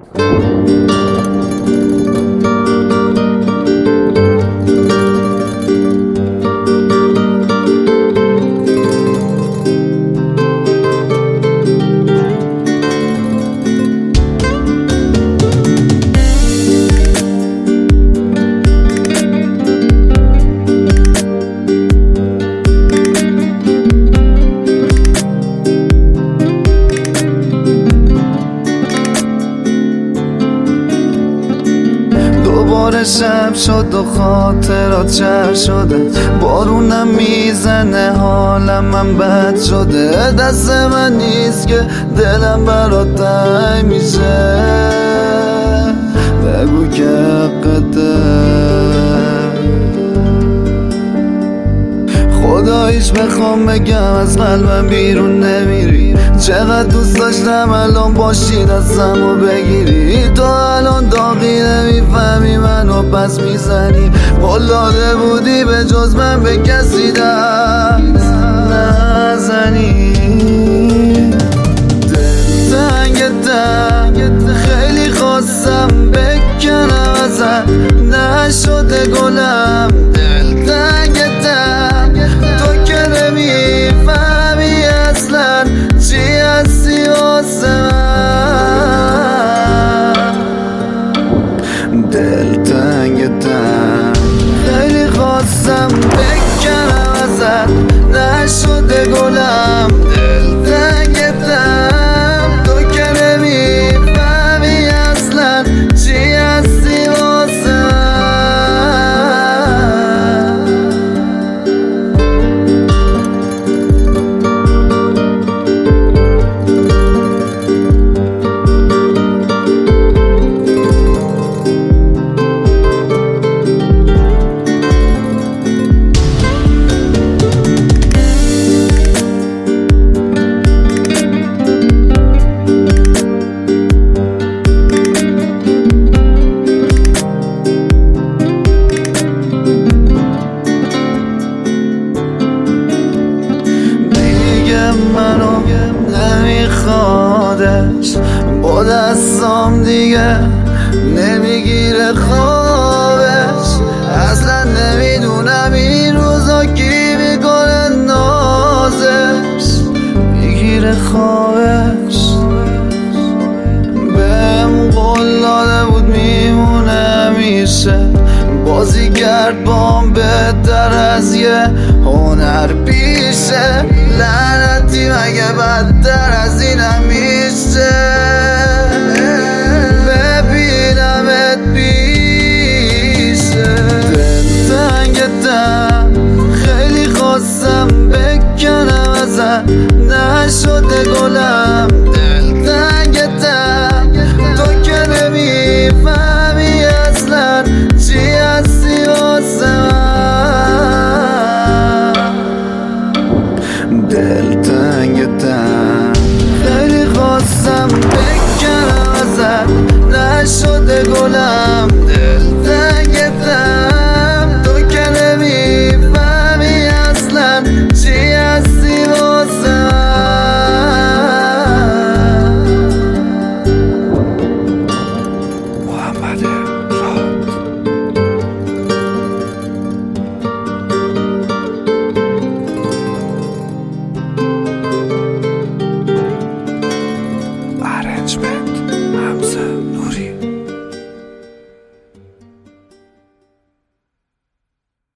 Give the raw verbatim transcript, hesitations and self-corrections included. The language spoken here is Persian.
شب شد و خاطرات شهر شده، بارونم میزنه حالم من بد شده. دست من نیست که دلم برات تنگ میشه، بگو که حقته. خداییش بخوام بگم از قلبم بیرون نمیری، چقدر دوست داشتم الان باشی دستمو بگیری. تو الان داغی نمیفهمی منو پس میزنی، قول داده بودی به جز من به کسی دست نزنی. دل تنگتم خیلی خواستم بکنم ازت، نشده گلم. دل تنگتم تو که نمیفهمی اصلا چی هستی واسه من. دل تنگتم خیلی خواستم بکنم ازت، نشده گلم. دل تنگتم تو که نمیفهمی اصلا چی هستی واسه من. منو نمیخوادش، با دستام دیگه نمیگیره خوابش. اصلا نمیدونم این روزا کی میکنه نازش، میگیره خوابش. بهم قول داده بود میمونه همیشه، بازی کرد بام بهتر از یه هنر پیشه. لعنتی مگه بدتر از اینم میشه.